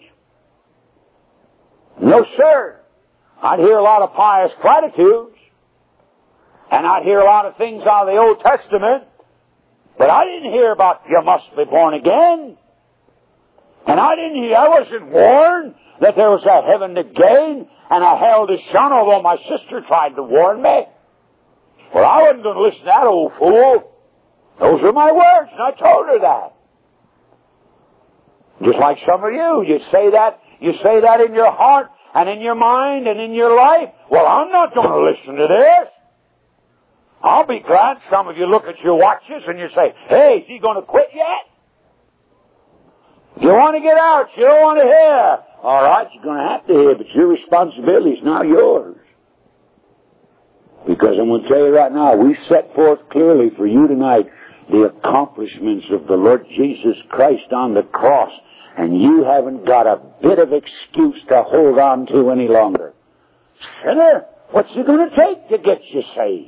No, sir. I'd hear a lot of pious platitudes, and I'd hear a lot of things out of the Old Testament, but I didn't hear about you must be born again. And I wasn't warned that there was a heaven to gain and a hell to shun, although my sister tried to warn me. Well, I wasn't going to listen to that old fool. Those are my words, and I told her that. Just like some of you say that in your heart and in your mind and in your life. Well, I'm not going to listen to this. I'll be glad some of you look at your watches and you say, hey, is he going to quit yet? You want to get out. You don't want to hear. All right, you're going to have to hear, but your responsibility is now yours. Because I'm going to tell you right now, we set forth clearly for you tonight the accomplishments of the Lord Jesus Christ on the cross, and you haven't got a bit of excuse to hold on to any longer. Sinner, what's it going to take to get you saved?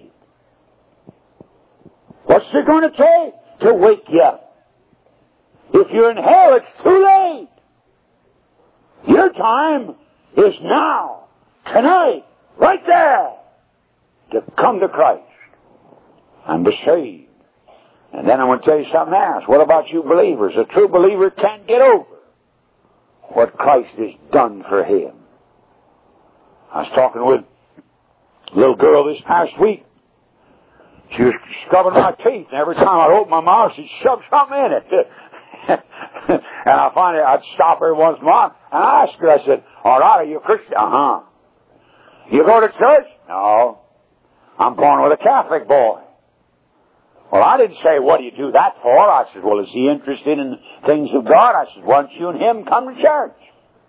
What's it going to take to wake you up? If you're in hell, it's too late. Your time is now, tonight, right there, to come to Christ and be saved. And then I'm going to tell you something else. What about you believers? A true believer can't get over what Christ has done for him. I was talking with a little girl this past week. She was scrubbing my teeth, and every time I'd open my mouth, she'd shove something in it. And I finally, I'd stop her once in a while, and I asked her, I said, all right, are you a Christian? Uh-huh. You go to church? No. I'm born with a Catholic boy. Well, I didn't say, what do you do that for? I said, well, is he interested in the things of God? I said, why don't you and him come to church?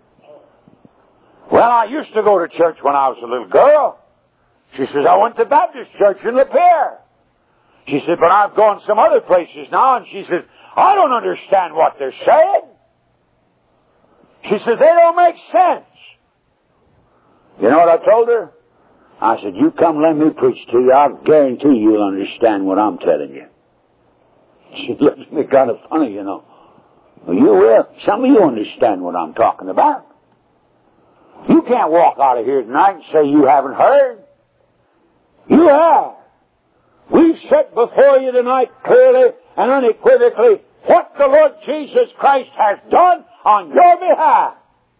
Well, I used to go to church when I was a little girl. She says, I went to Baptist church in Lapeer. She said, but I've gone some other places now. And she says, I don't understand what they're saying. She said, they don't make sense. You know what I told her? I said, you come let me preach to you. I guarantee you'll understand what I'm telling you. She looked at me kind of funny, you know. Well, you will. Some of you understand what I'm talking about. You can't walk out of here tonight and say you haven't heard. You have. We've set before you tonight clearly and unequivocally what the Lord Jesus Christ has done on your behalf.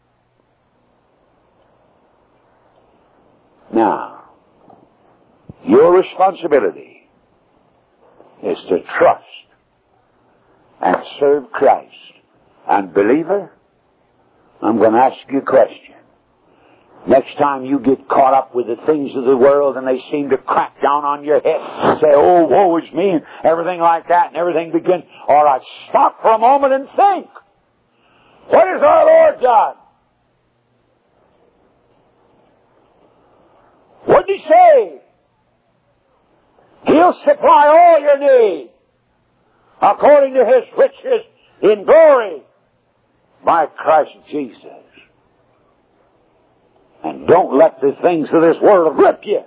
Now, your responsibility is to trust and serve Christ. And believer, I'm going to ask you a question. Next time you get caught up with the things of the world and they seem to crack down on your head and say, oh, woe is me, and everything like that, and everything begins, all right, stop for a moment and think. What has our Lord done? What did He say? He'll supply all your need according to His riches in glory by Christ Jesus. And don't let the things of this world grip you.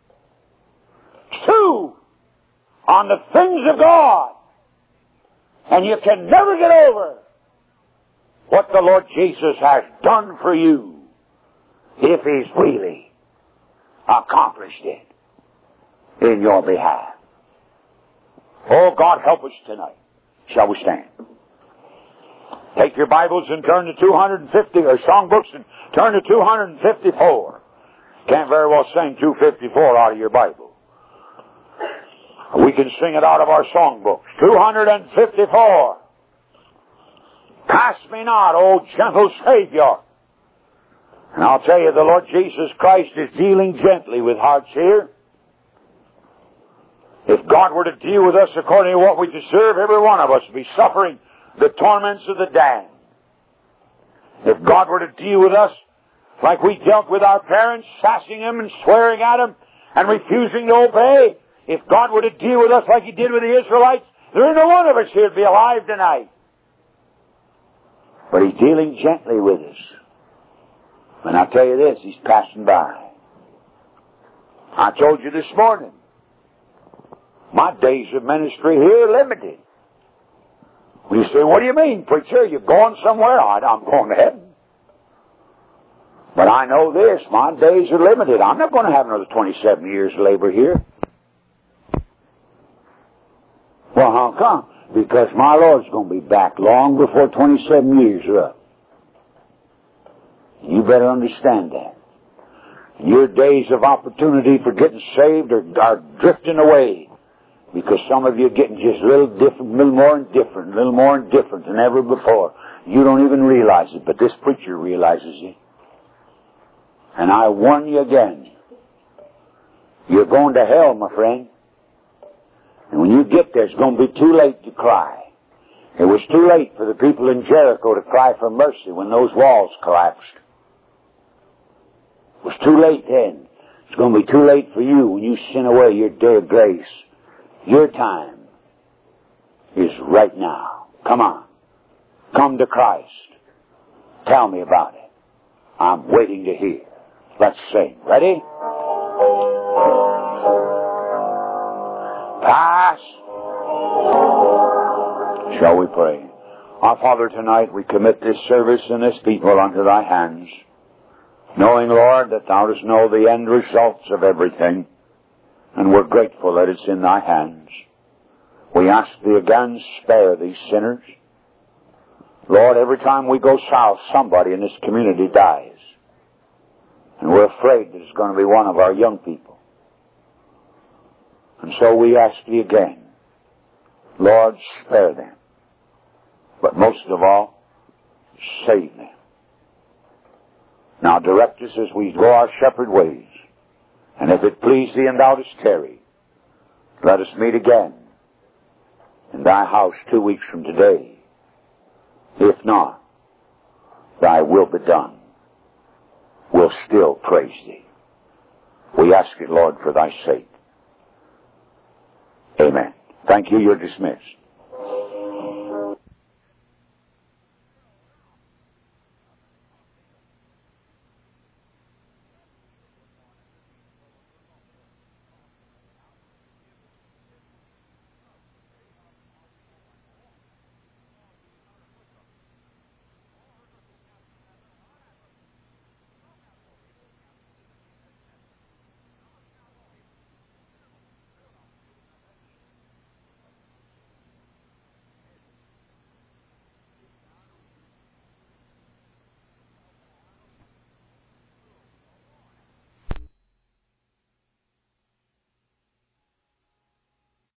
Stew on the things of God. And you can never get over what the Lord Jesus has done for you if He's really accomplished it in your behalf. Oh, God, help us tonight. Shall we stand? Take your Bibles and turn to 250, or songbooks, and turn to 254. Can't very well sing 254 out of your Bible. We can sing it out of our songbooks. 254. Pass me not, O gentle Savior. And I'll tell you, the Lord Jesus Christ is dealing gently with hearts here. If God were to deal with us according to what we deserve, every one of us would be suffering the torments of the damned. If God were to deal with us like we dealt with our parents, sassing them and swearing at them and refusing to obey, if God were to deal with us like He did with the Israelites, there ain't no one of us here to be alive tonight. But He's dealing gently with us. And I'll tell you this, He's passing by. I told you this morning, my days of ministry here are limited. You say, what do you mean, preacher? You're going somewhere? I'm going to heaven. But I know this, my days are limited. I'm not going to have another 27 years of labor here. Well, how come? Because my Lord's going to be back long before 27 years are up. You better understand that. Your days of opportunity for getting saved are drifting away. Because some of you are getting just a little different, a little more indifferent than ever before. You don't even realize it, but this preacher realizes it. And I warn you again, you're going to hell, my friend. And when you get there, it's going to be too late to cry. It was too late for the people in Jericho to cry for mercy when those walls collapsed. It was too late then. It's going to be too late for you when you sin away your day of grace. Your time is right now. Come on. Come to Christ. Tell me about it. I'm waiting to hear. Let's sing. Ready? Pass. Shall we pray? Our Father, tonight we commit this service and this people unto Thy hands, knowing, Lord, that Thou dost know the end results of everything. And we're grateful that it's in Thy hands. We ask Thee again, spare these sinners. Lord, every time we go south, somebody in this community dies. And we're afraid that it's going to be one of our young people. And so we ask Thee again, Lord, spare them. But most of all, save them. Now direct us as we go our shepherd ways. And if it please Thee and Thou dost tarry, let us meet again in thy house 2 weeks from today. If not, thy will be done. We'll still praise thee. We ask it, Lord, for thy sake. Amen. Thank you. You're dismissed.